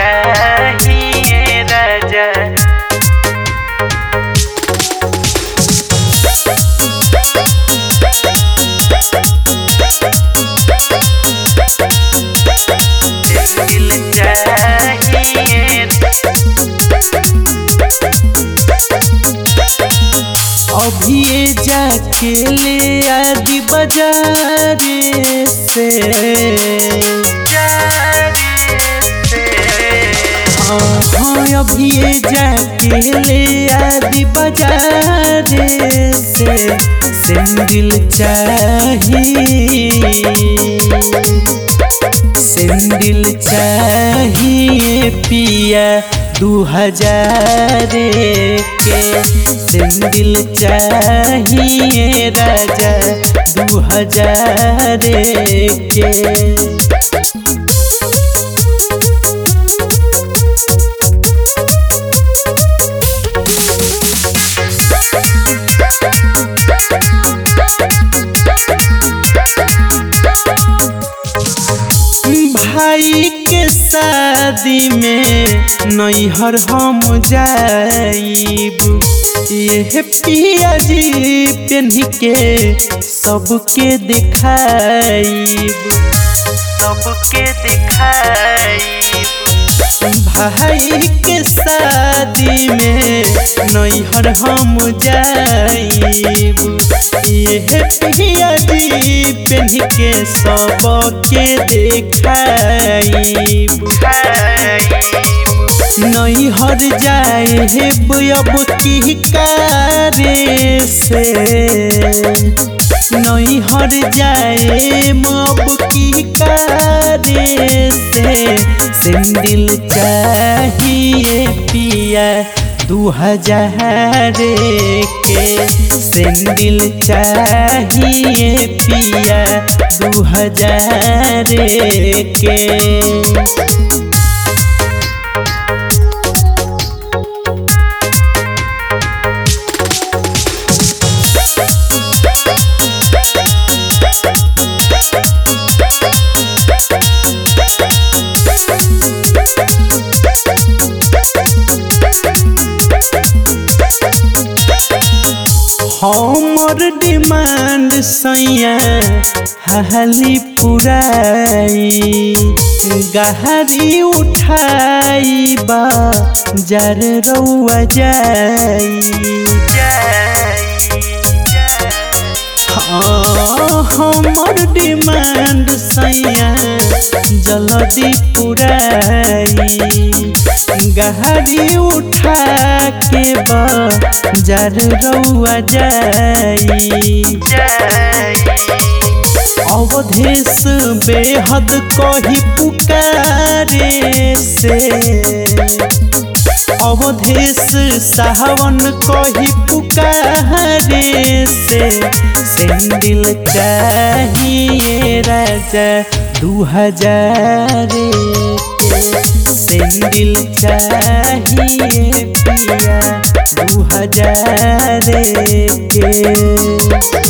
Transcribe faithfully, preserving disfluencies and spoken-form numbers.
चाहिए राजा। अभी जाके ले आदि बाजार से, हाँ अभी जाके ले आदि बाजार से सैंडल चाहिए, सैंडल चाहिए पिया दू हजार के, सैंडल चाहिए राजा दू हजार के। भाई के शादी में नैहर हम जाइब, ये पिया जी पेन के सबके दिखाइब, सबके दिखाइब। भाई के शादी में नैहर हम जाइब, ये पिया जी पेन के सबके दिखाइब। नैहर जाए अब की कारे से, नैहर जाए अब की कारे से सैंडल चाहिए पिया दू हजार के, सैंडल चाहिए पिया दू हजार के। हमर डिमांड सैया हाली पुराई, गहरी उठाई बा जार रउआ जाई, हाँ हमर डिमांड सैया जल्दी पुराई, गहरी उठा के बाजार रउआ जाई। अवधेश बेहद कही पुकारे से, अवधेश सावन कही पुकारे से सैंडल चाहिए राजा दू हजार के, सैंडल चाहिए पिया दू हजार के।